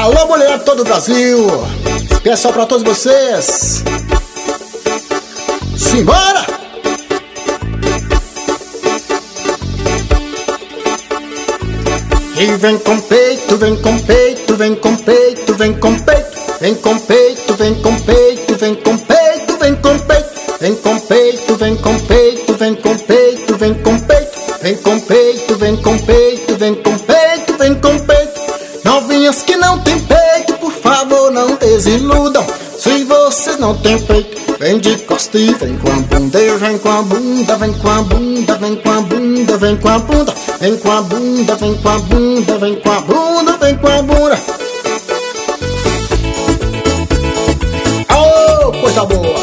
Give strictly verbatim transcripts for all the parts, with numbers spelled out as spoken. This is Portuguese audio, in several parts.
Alô, mulher de todo o Brasil, especial pra todos vocês. Simbora! E vem com peito, vem com peito, vem com peito, vem com peito, vem com peito, vem com peito, vem com peito, vem com peito, vem com peito, vem com peito, vem com peito, vem com peito, vem com peito, vem com peito, vem com peito, vem com peito. Novinhas que não tem peito, por favor não desiludam. Se vocês não tem peito, vem de costa e vem com a bunda, vem com a bunda, vem com a bunda, vem com a bunda, vem com a bunda, vem com a bunda, vem com a bunda, vem com a bunda, vem com a bunda. Oh, coisa boa!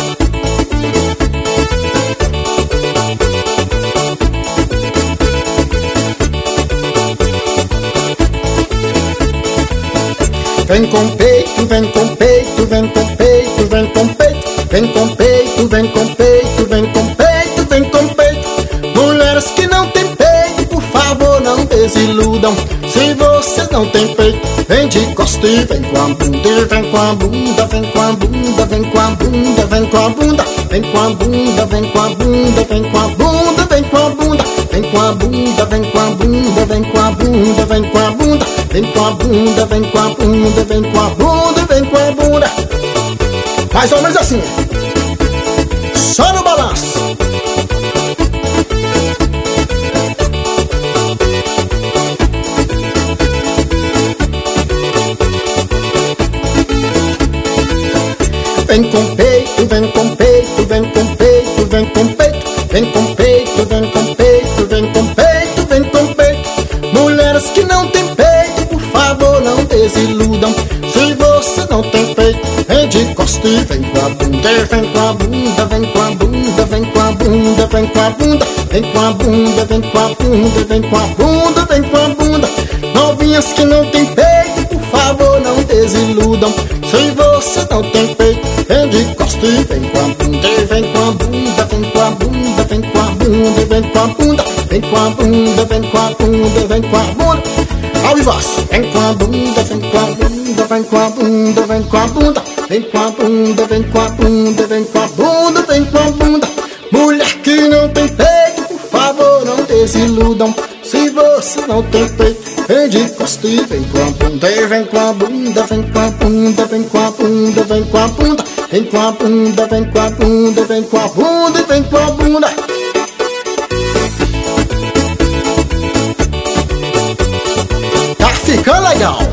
Vem com peito, vem com peito, vem com peito, vem com peito, vem com peito, vem com peito, vem com peito, vem com peito. Mulheres que não tem peito, por favor não desiludam. Se vocês não tem peito, vem de costa e vem com a bunda, vem com a bunda, vem com a bunda, vem com a bunda, vem com a bunda, vem com a bunda, vem com a bunda, vem com a bunda, vem com a bunda, vem com a bunda, vem com a bunda, vem com a bunda, vem com a bunda, vem com a bunda, vem com a bunda, vem com a bunda, vem com a bunda. Mais ou menos assim, só no balanço. Vem com peito, vem com peito, vem com peito, vem com peito, vem com peito, vem com peito, vem com peito, vem com peito. Mulheres que não tem peito, por favor não desiludam. Se você não tem peito, vem de costa e vem com a bunda, vem com a bunda, vem com a bunda, vem com a bunda, vem com a bunda, vem com a bunda, vem com a bunda, vem com a bunda, vem com a bunda. Novinhas que não tem peito, por favor não desiludam. Se você não tem peito, vem de costa e vem com a bunda, vem com a bunda, vem com a bunda, vem com a bunda, vem com a bunda, vem com a bunda, vem com a bunda, vem com a bunda. Ao vivaço, vem com a bunda, vem com a bunda, vem com a bunda, vem com a bunda, vem com a bunda, vem com a bunda, vem com a bunda, vem com a bunda. Mulher que não tem peito, por favor não desiludam. Se você não tem peito, vem de costa e vem com a bunda, vem com a bunda, vem com a bunda, vem com a bunda, vem com a bunda, vem com a bunda, vem com a bunda, vem com a bunda, vem com a bunda. Tá ficando legal.